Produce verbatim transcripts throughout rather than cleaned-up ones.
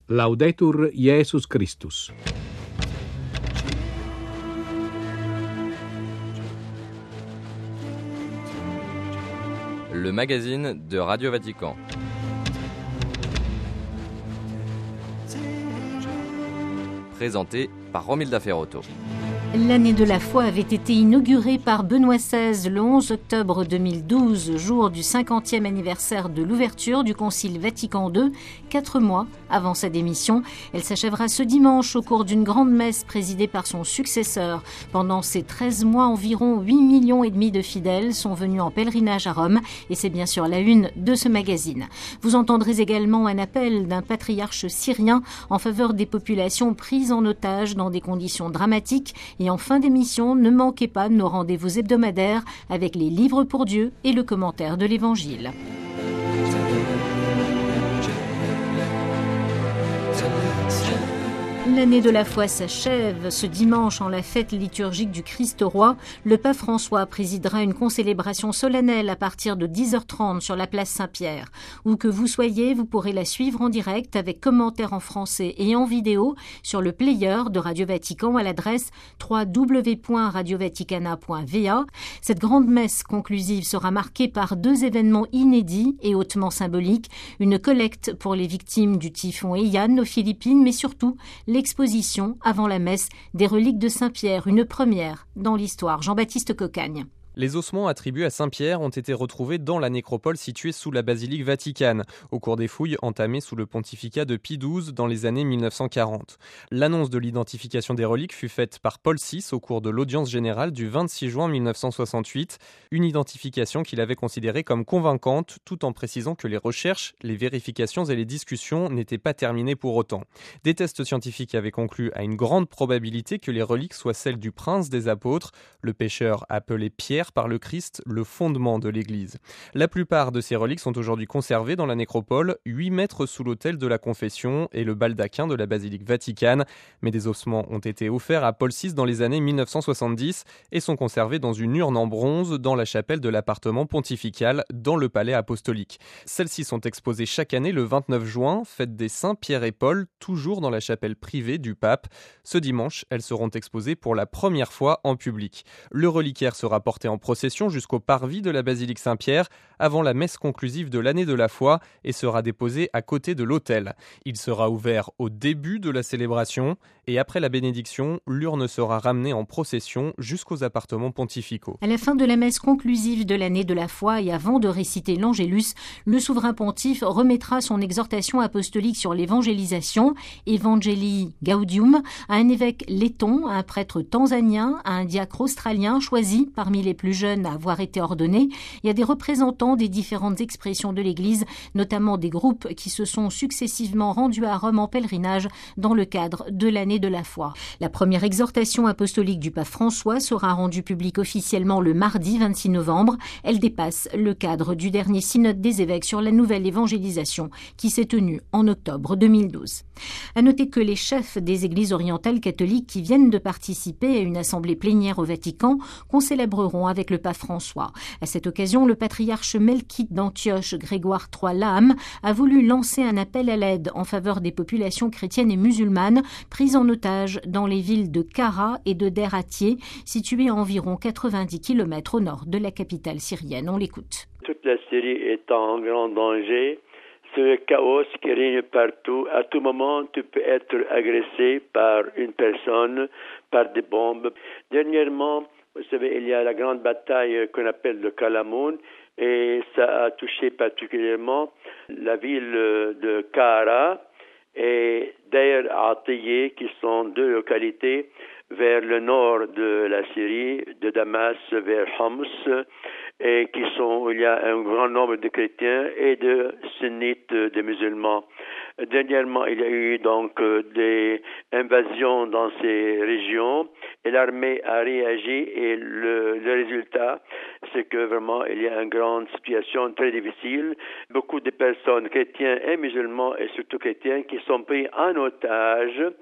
Laudetur Jesus Christus. Le magazine de Radio Vatican. Présenté par Romilda Ferrotto. L'année de la foi avait été inaugurée par Benoît seize le onze octobre deux mille douze, jour du cinquantième anniversaire de l'ouverture du Concile Vatican deux, quatre mois avant sa démission. Elle s'achèvera ce dimanche au cours d'une grande messe présidée par son successeur. Pendant ces treize mois, environ huit millions et demi de fidèles sont venus en pèlerinage à Rome et c'est bien sûr la une de ce magazine. Vous entendrez également un appel d'un patriarche syrien en faveur des populations prises en otage dans des conditions dramatiques. Et en fin d'émission, ne manquez pas nos rendez-vous hebdomadaires avec les livres pour Dieu et le commentaire de l'Évangile. L'année de la foi s'achève. Ce dimanche, en la fête liturgique du Christ roi, le pape François présidera une concélébration solennelle à partir de dix heures trente sur la place Saint-Pierre. Où que vous soyez, vous pourrez la suivre en direct avec commentaires en français et en vidéo sur le player de Radio Vatican à l'adresse w w w point radio vaticana point v a. Cette grande messe conclusive sera marquée par deux événements inédits et hautement symboliques. Une collecte pour les victimes du typhon Haiyan aux Philippines, mais surtout l'exposition, avant la messe, des reliques de Saint-Pierre, une première dans l'histoire. Jean-Baptiste Cocagne. Les ossements attribués à Saint-Pierre ont été retrouvés dans la nécropole située sous la basilique Vaticane, au cours des fouilles entamées sous le pontificat de Pie douze dans les années mille neuf cent quarante. L'annonce de l'identification des reliques fut faite par Paul six au cours de l'audience générale du vingt-six juin mille neuf cent soixante-huit, une identification qu'il avait considérée comme convaincante, tout en précisant que les recherches, les vérifications et les discussions n'étaient pas terminées pour autant. Des tests scientifiques avaient conclu à une grande probabilité que les reliques soient celles du prince des apôtres, le pécheur appelé Pierre par le Christ, le fondement de l'Église. La plupart de ces reliques sont aujourd'hui conservées dans la nécropole, huit mètres sous l'autel de la Confession et le baldaquin de la basilique Vaticane, mais des ossements ont été offerts à Paul six dans les années mille neuf cent soixante-dix et sont conservés dans une urne en bronze dans la chapelle de l'appartement pontifical dans le palais apostolique. Celles-ci sont exposées chaque année le vingt-neuf juin, fête des saints Pierre et Paul, toujours dans la chapelle privée du pape. Ce dimanche, elles seront exposées pour la première fois en public. Le reliquaire sera porté en procession jusqu'au parvis de la basilique Saint-Pierre avant la messe conclusive de l'année de la foi et sera déposé à côté de l'autel. Il sera ouvert au début de la célébration et après la bénédiction, l'urne sera ramenée en procession jusqu'aux appartements pontificaux. À la fin de la messe conclusive de l'année de la foi et avant de réciter l'Angélus, le souverain pontife remettra son exhortation apostolique sur l'évangélisation, Evangelii Gaudium, à un évêque letton, à un prêtre tanzanien, à un diacre australien choisi parmi les plus jeunes à avoir été ordonnés et à des représentants des différentes expressions de l'Église, notamment des groupes qui se sont successivement rendus à Rome en pèlerinage dans le cadre de l'année de la foi. La première exhortation apostolique du pape François sera rendue publique officiellement le mardi vingt-six novembre. Elle dépasse le cadre du dernier synode des évêques sur la nouvelle évangélisation qui s'est tenu en octobre deux mille douze. À noter que les chefs des églises orientales catholiques qui viennent de participer à une assemblée plénière au Vatican concélébreront avec le pape François. À cette occasion, le patriarche Melkite d'Antioche, Grégoire trois Lames, a voulu lancer un appel à l'aide en faveur des populations chrétiennes et musulmanes prises en otage dans les villes de Kara et de Der Attieh, situées à environ quatre-vingt-dix kilomètres au nord de la capitale syrienne. On l'écoute. Toute la Syrie est en grand danger. C'est le chaos qui règne partout. À tout moment, tu peux être agressé par une personne, par des bombes. Dernièrement, vous savez, il y a la grande bataille qu'on appelle le Kalamoun et ça a touché particulièrement la ville de Kara et Der Attieh, qui sont deux localités vers le nord de la Syrie, de Damas vers Homs, et qui sont, il y a un grand nombre de chrétiens et de sunnites, de musulmans. Dernièrement, il y a eu donc des invasions dans ces régions et l'armée a réagi et le, le résultat, c'est que vraiment il y a une grande situation très difficile. Beaucoup de personnes, chrétiens et musulmans et surtout chrétiens, qui sont pris en otage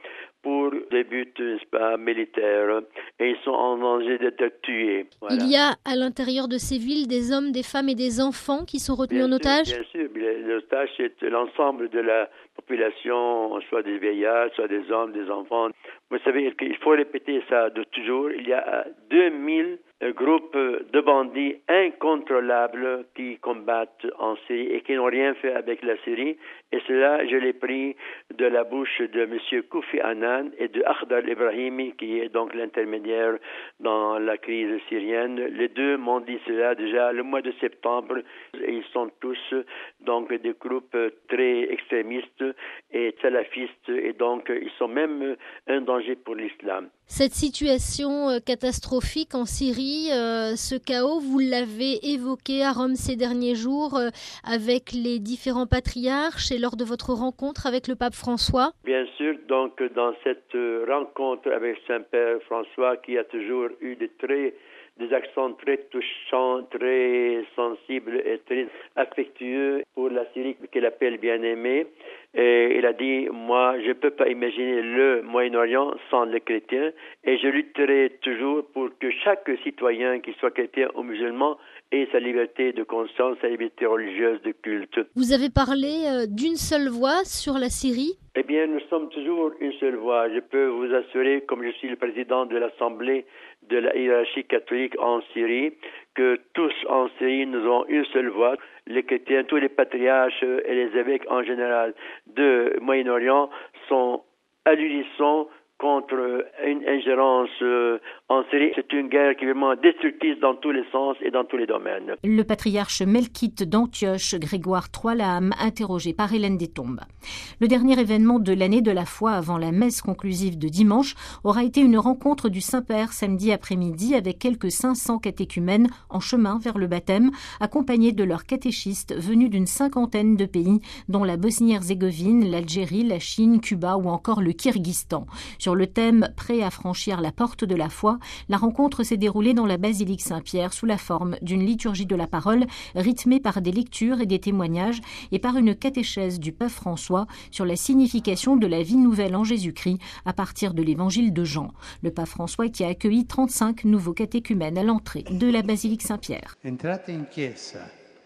pour des buts, n'est-ce pas, militaires, et ils sont en danger d'être tués. Voilà. Il y a à l'intérieur de ces villes des hommes, des femmes et des enfants qui sont retenus bien en sûr, otage? Bien sûr, l'otage c'est l'ensemble de la population, soit des vieillards, soit des hommes, des enfants. Vous savez, il faut répéter ça de toujours, il y a deux mille groupes de bandits incontrôlables qui combattent en Syrie et qui n'ont rien fait avec la Syrie. Et cela, je l'ai pris de la bouche de M. Kofi Annan et de Akhdar Ibrahimi, qui est donc l'intermédiaire dans la crise syrienne. Les deux m'ont dit cela déjà le mois de septembre. Et ils sont tous donc des groupes très extrémistes et salafistes, et donc ils sont même un danger pour l'islam. Cette situation catastrophique en Syrie, euh, ce chaos, vous l'avez évoqué à Rome ces derniers jours euh, avec les différents patriarches et lors de votre rencontre avec le pape François? Bien sûr, donc dans cette rencontre avec Saint-Père François, qui a toujours eu des très des accents très touchants, très sensibles et très affectueux pour la Syrie qu'il appelle bien-aimée. Et il a dit, moi, je ne peux pas imaginer le Moyen-Orient sans les chrétiens, et je lutterai toujours pour que chaque citoyen, qu'il soit chrétien ou musulman, ait sa liberté de conscience, sa liberté religieuse de culte. Vous avez parlé euh, d'une seule voix sur la Syrie? Eh bien, nous sommes toujours une seule voix. Je peux vous assurer, comme je suis le président de l'Assemblée de la hiérarchie catholique en Syrie, que tous en Syrie, nous avons une seule voix. Les chrétiens, tous les patriarches et les évêques en général de Moyen-Orient sont à l'unisson contre une ingérence euh, en Syrie. C'est une guerre qui est vraiment destructrice dans tous les sens et dans tous les domaines. Le patriarche melkite d'Antioche, Grégoire Troislam, interrogé par Hélène Détombe. Le dernier événement de l'année de la foi avant la messe conclusive de dimanche aura été une rencontre du Saint-Père samedi après-midi avec quelques cinq cents catéchumènes en chemin vers le baptême, accompagnés de leurs catéchistes venus d'une cinquantaine de pays, dont la Bosnie-Herzégovine, l'Algérie, la Chine, Cuba ou encore le Kirghizstan. Sur le thème « Prêt à franchir la porte de la foi », la rencontre s'est déroulée dans la basilique Saint-Pierre sous la forme d'une liturgie de la parole rythmée par des lectures et des témoignages et par une catéchèse du pape François sur la signification de la vie nouvelle en Jésus-Christ à partir de l'évangile de Jean. Le pape François qui a accueilli trente-cinq nouveaux catéchumènes à l'entrée de la basilique Saint-Pierre. Entrate in chiesa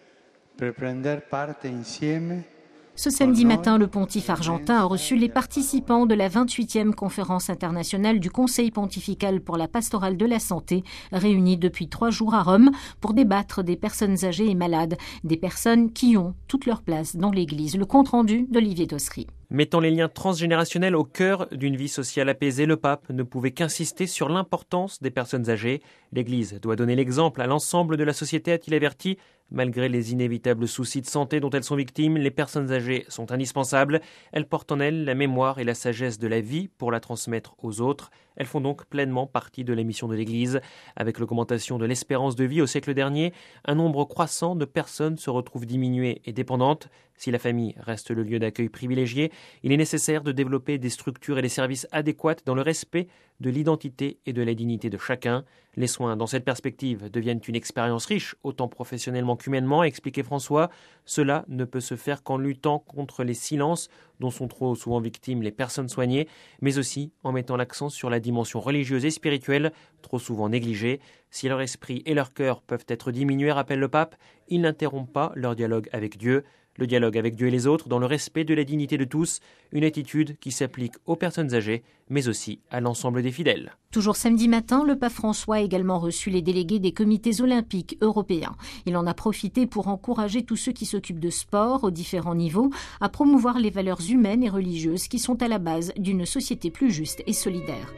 per prender parte insieme. Ce samedi matin, le pontife argentin a reçu les participants de la vingt-huitième conférence internationale du Conseil pontifical pour la pastorale de la santé, réunie depuis trois jours à Rome pour débattre des personnes âgées et malades, des personnes qui ont toute leur place dans l'Église. Le compte-rendu d'Olivier Tossery. Mettant les liens transgénérationnels au cœur d'une vie sociale apaisée, le pape ne pouvait qu'insister sur l'importance des personnes âgées. L'Église doit donner l'exemple à l'ensemble de la société, a-t-il averti. Malgré les inévitables soucis de santé dont elles sont victimes, les personnes âgées sont indispensables. Elles portent en elles la mémoire et la sagesse de la vie pour la transmettre aux autres. Elles font donc pleinement partie de la mission de l'Église. Avec l'augmentation de l'espérance de vie au siècle dernier, un nombre croissant de personnes se retrouvent diminuées et dépendantes. Si la famille reste le lieu d'accueil privilégié, il est nécessaire de développer des structures et des services adéquats dans le respect de l'identité et de la dignité de chacun. Les soins, dans cette perspective, deviennent une expérience riche, autant professionnellement qu'humainement, a expliqué François. Cela ne peut se faire qu'en luttant contre les silences dont sont trop souvent victimes les personnes soignées, mais aussi en mettant l'accent sur la dimension religieuse et spirituelle, trop souvent négligée. Si leur esprit et leur cœur peuvent être diminués, rappelle le pape, ils n'interrompent pas leur dialogue avec Dieu. Le dialogue avec Dieu et les autres dans le respect de la dignité de tous, une attitude qui s'applique aux personnes âgées, mais aussi à l'ensemble des fidèles. Toujours samedi matin, le pape François a également reçu les délégués des comités olympiques européens. Il en a profité pour encourager tous ceux qui s'occupent de sport aux différents niveaux à promouvoir les valeurs humaines et religieuses qui sont à la base d'une société plus juste et solidaire.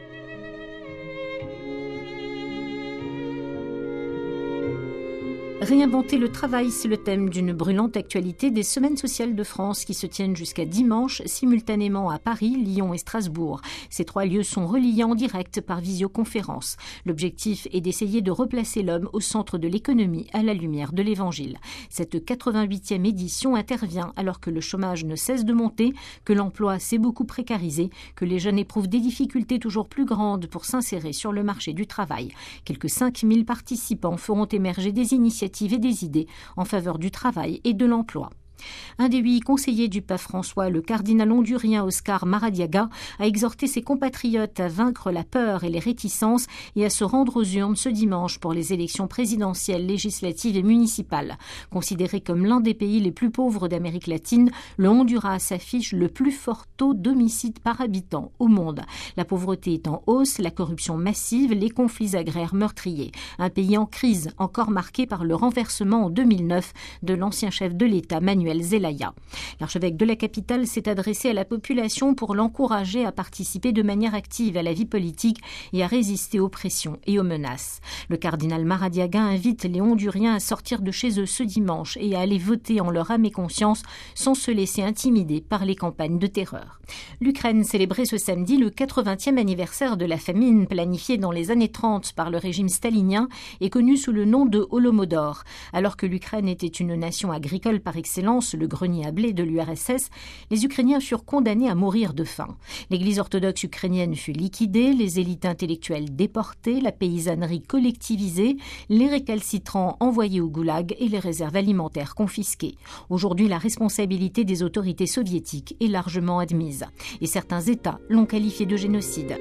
Réinventer le travail, c'est le thème d'une brûlante actualité des Semaines sociales de France qui se tiennent jusqu'à dimanche, simultanément à Paris, Lyon et Strasbourg. Ces trois lieux sont reliés en direct par visioconférence. L'objectif est d'essayer de replacer l'homme au centre de l'économie à la lumière de l'Évangile. Cette quatre-vingt-huitième édition intervient alors que le chômage ne cesse de monter, que l'emploi s'est beaucoup précarisé, que les jeunes éprouvent des difficultés toujours plus grandes pour s'insérer sur le marché du travail. Quelques cinq mille participants feront émerger des initiatives et des idées en faveur du travail et de l'emploi. Un des huit conseillers du pape François, le cardinal hondurien Oscar Maradiaga, a exhorté ses compatriotes à vaincre la peur et les réticences et à se rendre aux urnes ce dimanche pour les élections présidentielles, législatives et municipales. Considéré comme l'un des pays les plus pauvres d'Amérique latine, le Honduras affiche le plus fort taux d'homicides par habitant au monde. La pauvreté est en hausse, la corruption massive, les conflits agraires meurtriers. Un pays en crise, encore marqué par le renversement en deux mille neuf de l'ancien chef de l'État, Manuel Zelaya. L'archevêque de la capitale s'est adressé à la population pour l'encourager à participer de manière active à la vie politique et à résister aux pressions et aux menaces. Le cardinal Maradiaga invite les Honduriens à sortir de chez eux ce dimanche et à aller voter en leur âme et conscience sans se laisser intimider par les campagnes de terreur. L'Ukraine célébrait ce samedi le quatre-vingtième anniversaire de la famine planifiée dans les années trente par le régime stalinien et connue sous le nom de Holomodor. Alors que l'Ukraine était une nation agricole par excellence, le grenier à blé de l'U R S S, les Ukrainiens furent condamnés à mourir de faim. L'Église orthodoxe ukrainienne fut liquidée, les élites intellectuelles déportées, la paysannerie collectivisée, les récalcitrants envoyés au goulag et les réserves alimentaires confisquées. Aujourd'hui, la responsabilité des autorités soviétiques est largement admise. Et certains États l'ont qualifié de génocide.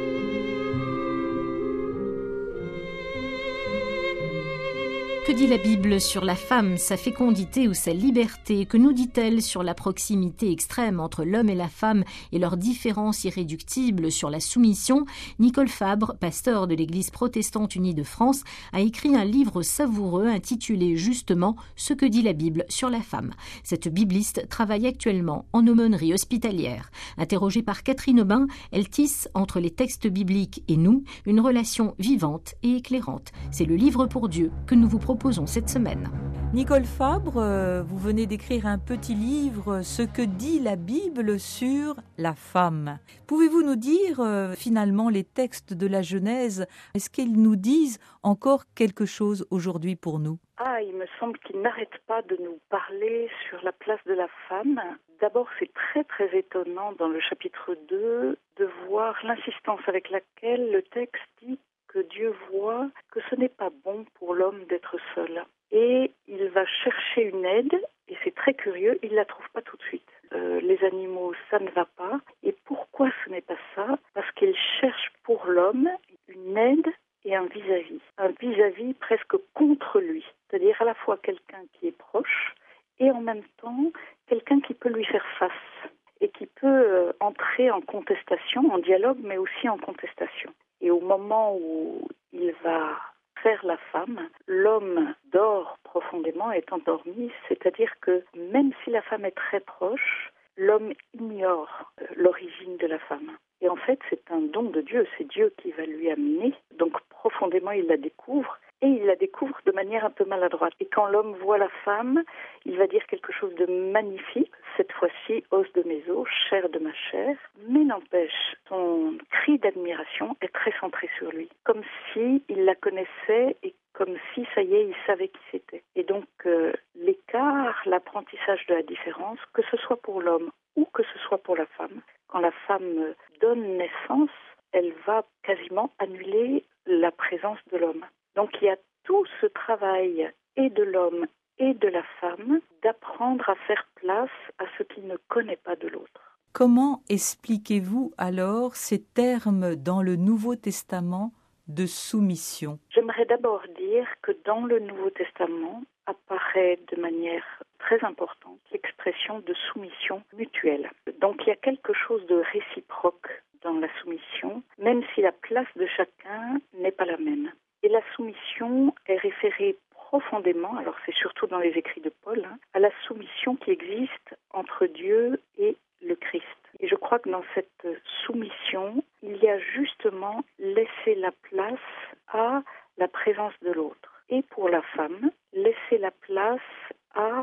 Que dit la Bible sur la femme, sa fécondité ou sa liberté? Que nous dit-elle sur la proximité extrême entre l'homme et la femme et leurs différences irréductibles sur la soumission? Nicole Fabre, pasteur de l'Église protestante unie de France, a écrit un livre savoureux intitulé justement « Ce que dit la Bible sur la femme ». Cette bibliste travaille actuellement en aumônerie hospitalière. Interrogée par Catherine Aubin, elle tisse entre les textes bibliques et nous une relation vivante et éclairante. C'est le livre pour Dieu que nous vous proposons cette semaine. Nicole Fabre, vous venez d'écrire un petit livre, Ce que dit la Bible sur la femme. Pouvez-vous nous dire euh, finalement les textes de la Genèse, est-ce qu'ils nous disent encore quelque chose aujourd'hui pour nous? Ah, il me semble qu'ils n'arrêtent pas de nous parler sur la place de la femme. D'abord, c'est très très étonnant dans le chapitre deux de voir l'insistance avec laquelle le texte dit que Dieu voit que ce n'est pas bon pour l'homme d'être seul. Et il va chercher une aide, et c'est très curieux, il ne la trouve pas tout de suite. Euh, les animaux, ça ne va pas. Et pourquoi ce n'est pas ça? Parce qu'il cherche pour l'homme une aide et un vis-à-vis. Un vis-à-vis presque contre lui. C'est-à-dire à la fois quelqu'un qui est proche, et en même temps, quelqu'un qui peut lui faire face. Et qui peut euh, entrer en contestation, en dialogue, mais aussi en contestation. Et au moment où il va faire la femme, l'homme dort profondément, est endormi, c'est-à-dire que même si la femme est très proche, l'homme ignore l'origine de la femme. Et en fait, c'est un don de Dieu, c'est Dieu qui va lui amener, donc profondément il la découvre, et il la découvre de manière un peu maladroite. Et quand l'homme voit la femme, il va dire quelque chose de magnifique, cette fois-ci, os de mes os, chair de ma chair, mais n'empêche, son cri d'admiration est très centré sur lui, comme si il la connaissait et comme si, ça y est, il savait qui c'était. Et donc, euh, l'écart, l'apprentissage de la différence, que ce soit pour l'homme ou que ce soit pour la femme, quand la femme donne naissance, elle va quasiment annuler la présence de l'homme. Donc il y a tout ce travail et de l'homme et de la femme d'apprendre à faire place à ce qu'il ne connaît pas de l'autre. Comment expliquez-vous alors ces termes dans le Nouveau Testament de soumission? J'aimerais d'abord dire que dans le Nouveau Testament apparaît de manière très importante l'expression de soumission mutuelle. Donc il y a quelque chose de réciproque dans la soumission, même si la place de chacun n'est pas la même. Et la soumission est référée profondément, alors c'est surtout dans les écrits de Paul, hein, à la soumission qui existe entre Dieu et le Christ. Et je crois que dans cette soumission, il y a justement laissé la place à la présence de l'autre. Et pour la femme, laisser la place à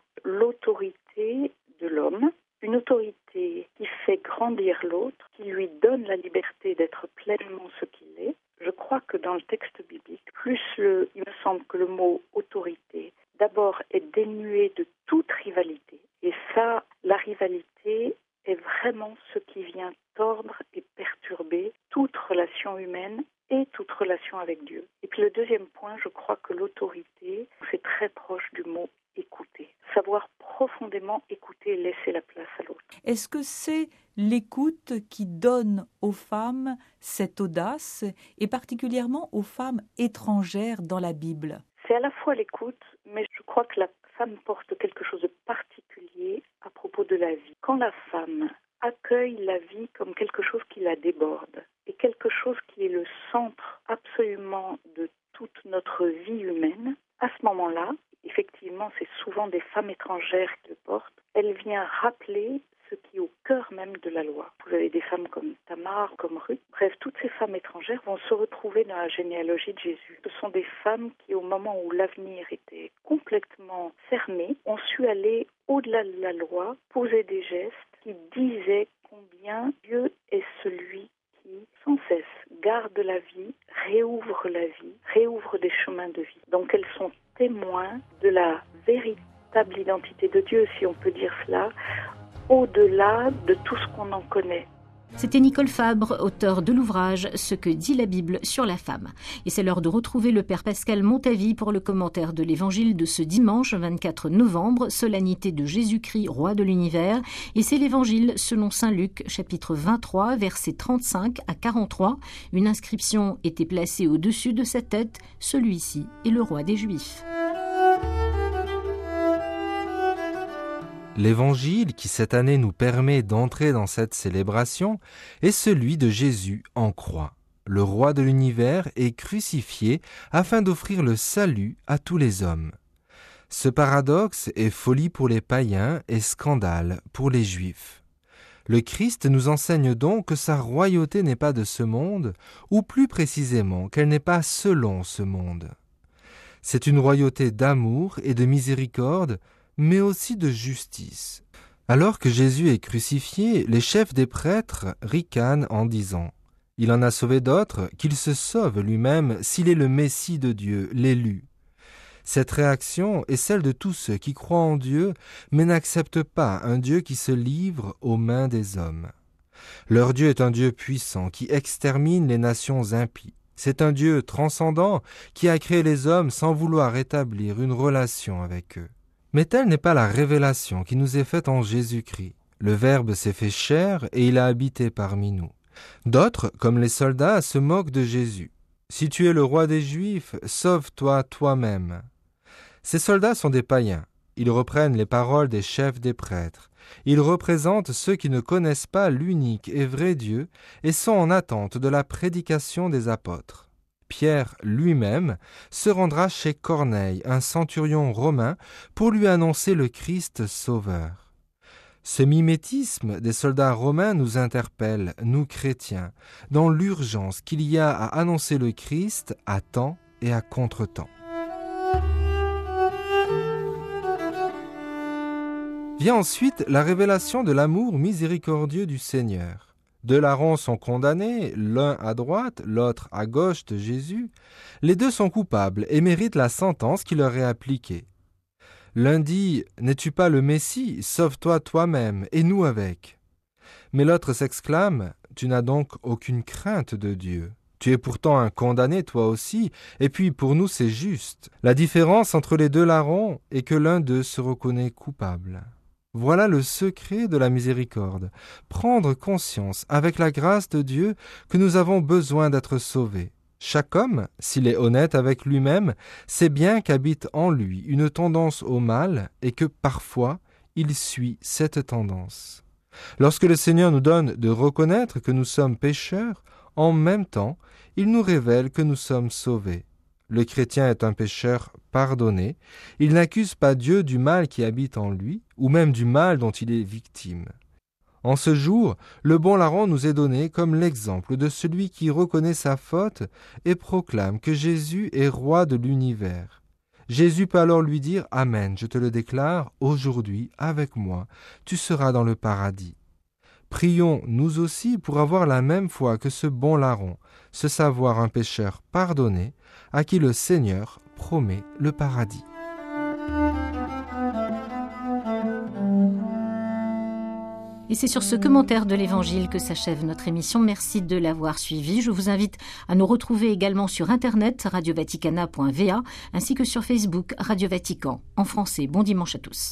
l'autorité de l'homme, une autorité qui fait grandir l'autre, qui lui donne la liberté d'être pleinement ce qu'il est. Je crois que dans le texte biblique, plus le, il me semble que le mot autorité, d'abord est dénué de toute rivalité. Et ça, la rivalité est vraiment ce qui vient tordre et perturber toute relation humaine et toute relation avec Dieu. Et puis le deuxième point, je crois que l'autorité, c'est très proche du mot écouter. Savoir profondément écouter et laisser la place à l'autre. Est-ce que c'est l'écoute qui donne aux femmes cette audace, et particulièrement aux femmes étrangères dans la Bible ? C'est à la fois l'écoute, mais je crois que la femme porte quelque chose de particulier à propos de la vie. Quand la femme accueille la vie comme quelque chose qui la déborde, et quelque chose qui est le centre absolument de toute notre vie humaine, à ce moment-là, effectivement, c'est souvent des femmes étrangères qui le portent, elle vient rappeler ce qui est au cœur même de la loi. Vous avez des femmes comme Tamar, comme Ruth. Bref, toutes ces femmes étrangères vont se retrouver dans la généalogie de Jésus. Ce sont des femmes qui, au moment où l'avenir était complètement fermé, ont su aller au-delà de la loi, poser des gestes qui disaient combien Dieu est celui qui, sans cesse, garde la vie, réouvre la vie, réouvre des chemins de vie. Donc elles sont témoins de la véritable identité de Dieu, si on peut dire cela, au-delà de tout ce qu'on en connaît. C'était Nicole Fabre, auteure de l'ouvrage « Ce que dit la Bible sur la femme ». Et c'est l'heure de retrouver le Père Pascal Montavie pour le commentaire de l'Évangile de ce dimanche vingt-quatre novembre, solennité de Jésus-Christ, roi de l'univers. Et c'est l'Évangile selon saint Luc, chapitre vingt-trois, versets trente-cinq à quarante-trois. Une inscription était placée au-dessus de sa tête. Celui-ci est le roi des Juifs. L'évangile qui cette année nous permet d'entrer dans cette célébration est celui de Jésus en croix. Le roi de l'univers est crucifié afin d'offrir le salut à tous les hommes. Ce paradoxe est folie pour les païens et scandale pour les Juifs. Le Christ nous enseigne donc que sa royauté n'est pas de ce monde, ou plus précisément qu'elle n'est pas selon ce monde. C'est une royauté d'amour et de miséricorde, mais aussi de justice. Alors que Jésus est crucifié, les chefs des prêtres ricanent en disant « Il en a sauvé d'autres, qu'il se sauve lui-même s'il est le Messie de Dieu, l'élu. » Cette réaction est celle de tous ceux qui croient en Dieu, mais n'acceptent pas un Dieu qui se livre aux mains des hommes. Leur Dieu est un Dieu puissant qui extermine les nations impies. C'est un Dieu transcendant qui a créé les hommes sans vouloir établir une relation avec eux. Mais telle n'est pas la révélation qui nous est faite en Jésus-Christ. Le Verbe s'est fait chair et il a habité parmi nous. D'autres, comme les soldats, se moquent de Jésus. « Si tu es le roi des Juifs, sauve-toi toi-même. » Ces soldats sont des païens. Ils reprennent les paroles des chefs des prêtres. Ils représentent ceux qui ne connaissent pas l'unique et vrai Dieu et sont en attente de la prédication des apôtres. Pierre lui-même se rendra chez Corneille, un centurion romain, pour lui annoncer le Christ sauveur. Ce mimétisme des soldats romains nous interpelle, nous chrétiens, dans l'urgence qu'il y a à annoncer le Christ à temps et à contre-temps. Vient ensuite la révélation de l'amour miséricordieux du Seigneur. Deux larrons sont condamnés, l'un à droite, l'autre à gauche de Jésus. Les deux sont coupables et méritent la sentence qui leur est appliquée. L'un dit « N'es-tu pas le Messie ? Sauve-toi toi-même, et nous avec. » Mais l'autre s'exclame « Tu n'as donc aucune crainte de Dieu. Tu es pourtant un condamné toi aussi, et puis pour nous c'est juste. » La différence entre les deux larrons est que l'un d'eux se reconnaît coupable. Voilà le secret de la miséricorde, prendre conscience, avec la grâce de Dieu, que nous avons besoin d'être sauvés. Chaque homme, s'il est honnête avec lui-même, sait bien qu'habite en lui une tendance au mal et que parfois il suit cette tendance. Lorsque le Seigneur nous donne de reconnaître que nous sommes pécheurs, en même temps, il nous révèle que nous sommes sauvés. Le chrétien est un pécheur pardonné, il n'accuse pas Dieu du mal qui habite en lui, ou même du mal dont il est victime. En ce jour, le bon larron nous est donné comme l'exemple de celui qui reconnaît sa faute et proclame que Jésus est roi de l'univers. Jésus peut alors lui dire « Amen, je te le déclare, aujourd'hui, avec moi, tu seras dans le paradis. » Prions nous aussi pour avoir la même foi que ce bon larron, se savoir un pécheur pardonné, à qui le Seigneur promet le paradis. Et c'est sur ce commentaire de l'Évangile que s'achève notre émission. Merci de l'avoir suivi. Je vous invite à nous retrouver également sur Internet, radio vaticana point v a, ainsi que sur Facebook, Radio Vatican. En français, bon dimanche à tous.